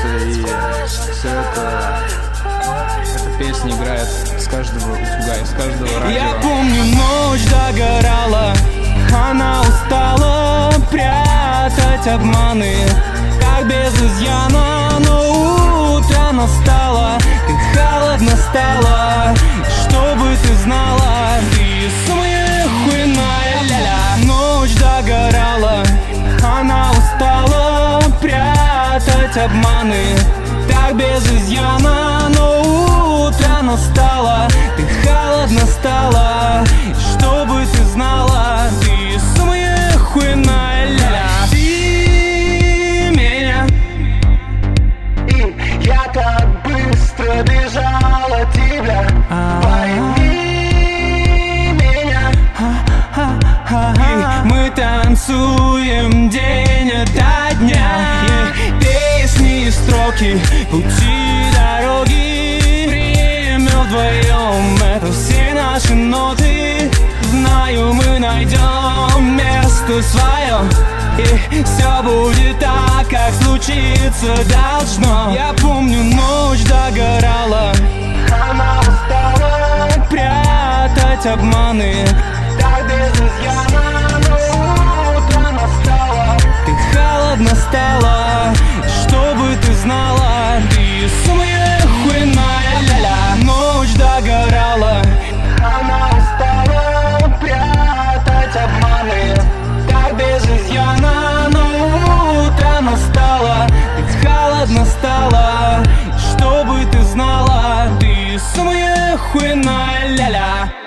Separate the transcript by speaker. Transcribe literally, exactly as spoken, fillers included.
Speaker 1: нравится, и все это, эта песня играет с каждого утюга, из каждого радио.
Speaker 2: Я помню, ночь догорала, она устала прятать обманы, как без изъяна, но утро настало, ты холодно стала, чтобы ты знала, ты самая хуйная ля-ля. Ночь догорала, она устала прятать обманы, так без изъяна, но утро настало, ты холодно стала, чтобы ты знала, ты самая хуйная ля-ля. Ты меня,
Speaker 3: я так быстро бежал от тебя, пойми меня.
Speaker 2: И мы танцуем день ото дня, и песни и строки, пути, дороги, время вдвоем, это все наши ноты. Знаю, мы найдем место свое, и все будет так, как случиться должно. Я помню, ночь догорала,
Speaker 3: Она устала
Speaker 2: прятать обманы,
Speaker 3: так без изъяна, но утро настало,
Speaker 2: ты холодно стала, чтобы ты знала, ты самая хуйная ля-ля. Ночь догорала,
Speaker 3: она устала прятать обманы,
Speaker 2: так без изъяна, но утро настало, ты холодно стала, чтобы ты знала, ты самая хуйная ля-ля.